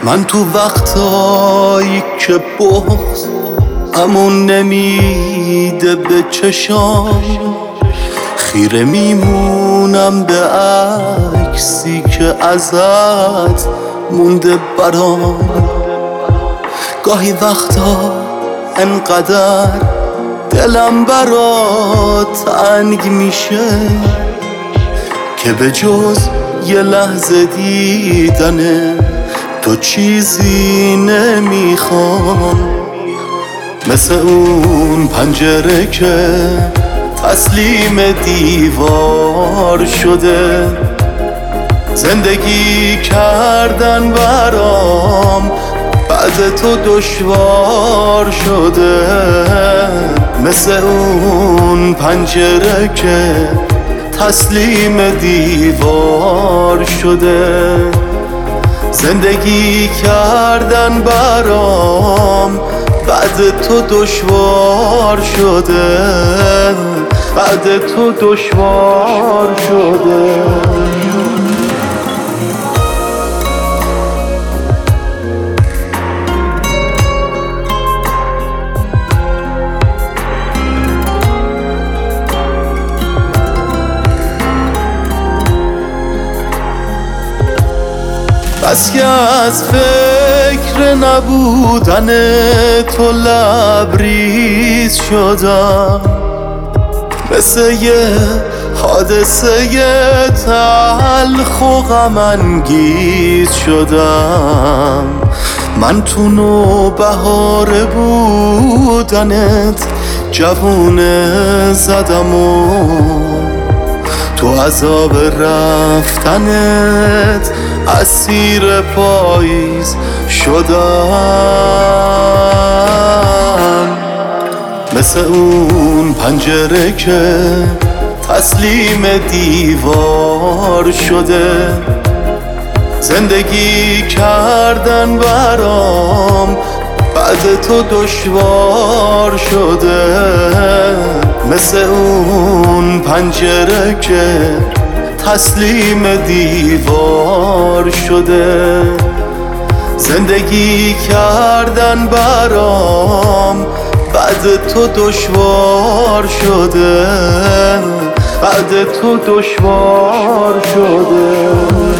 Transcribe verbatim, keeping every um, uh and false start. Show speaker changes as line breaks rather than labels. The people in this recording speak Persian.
من تو وقتایی که بغض همون نمیده به چشام، خیره میمونم به عکسی که ازت مونده برام. گاهی وقتا انقدر دلم برات تنگ میشه که به جز یه لحظه دیدن تو چیزی نمیخوام. مثل اون پنجره که تسلیم دیوار شده، زندگی کردن برام بعد تو دشوار شده. مثل اون پنجره که تسلیم دیوار شده، زندگی کردن برام بعد تو دشوار شده، بعد تو دشوار شده. بس که از فکر نبودن تو لبریز شدم، مثل یه حادثه تلخ و غم انگیز شدم. من تو نوبهار بودنت جوونه زدم و تو عذاب رفتنت اسیر پاییز شدم. مثل اون پنجره که تسلیم دیوار شده، زندگی کردن برام بعد تو دشوار شده. مثل اون پنجره که تسلیم دیوار شده، زندگی کردن برام بعد تو دشوار شده، بعد تو دشوار شده.